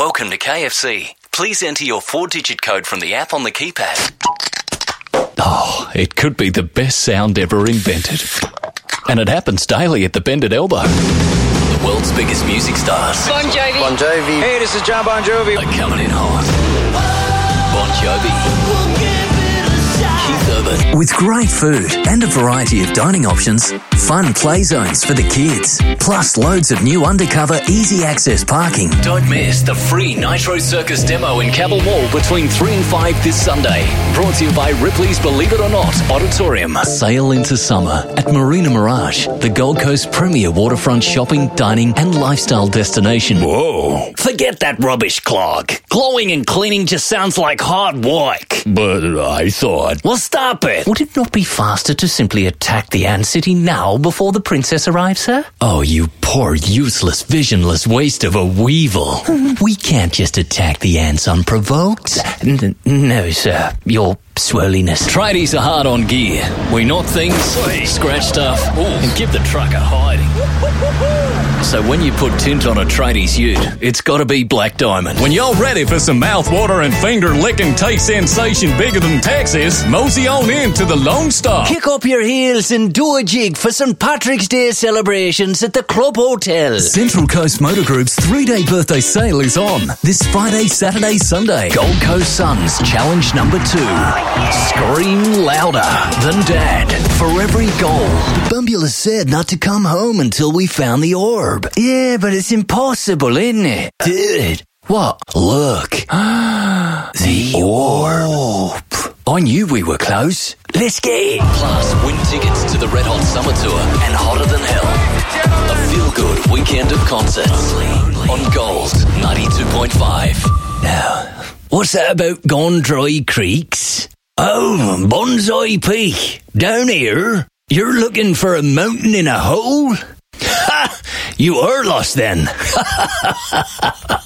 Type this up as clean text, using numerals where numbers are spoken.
Welcome to KFC. Please enter your 4-digit code from the app on the keypad. Oh, it could be the best sound ever invented. And it happens daily at the Bended Elbow. The world's biggest music stars. Bon Jovi. Bon Jovi. Hey, this is John Bon Jovi. Are coming in hot. Bon Jovi. Keith Urban. With great food and a variety of dining options, fun play zones for the kids, plus loads of new undercover easy access parking. Don't miss the free Nitro Circus demo in Cabell Mall between 3 and 5 this Sunday. Brought to you by Ripley's Believe It or Not Auditorium. Sail into summer at Marina Mirage, the Gold Coast premier waterfront shopping, dining and lifestyle destination. Whoa. Forget that rubbish, Clark. Glowing and cleaning just sounds like hard work. But I thought... Well, stop it. Would it not be faster to simply attack the Ant City now before the princess arrives, sir? Oh, you poor, useless, visionless waste of a weevil. We can't just attack the ants unprovoked. No, sir. Your swirliness. Tradies are hard on gear. We knot things, scratch stuff, and give the truck a hiding. So when you put tint on a tradies ute, it's got to be Black Diamond. When you're ready for some mouth-watering, finger-licking taste sensation bigger than Texas, mosey on in to the Lone Star. Kick up your heels and do a jig for St. Patrick's Day celebrations at the Club Hotel. Central Coast Motor Group's 3-day birthday sale is on this Friday, Saturday, Sunday. Gold Coast Suns Challenge number 2. Scream louder than Dad for every goal. Bumbula said not to come home until we found the orb. Yeah, but it's impossible, isn't it? Dude. What? Look. The orb. I knew we were close. Let's get it. Plus, win tickets to the Red Hot Summer Tour and Hotter Than Hell. A feel-good weekend of concerts on Gold 92.5. Now, what's that about Gone Dry Creeks? Oh, Bonsai Peak. Down here, you're looking for a mountain in a hole? Ha! You are lost then.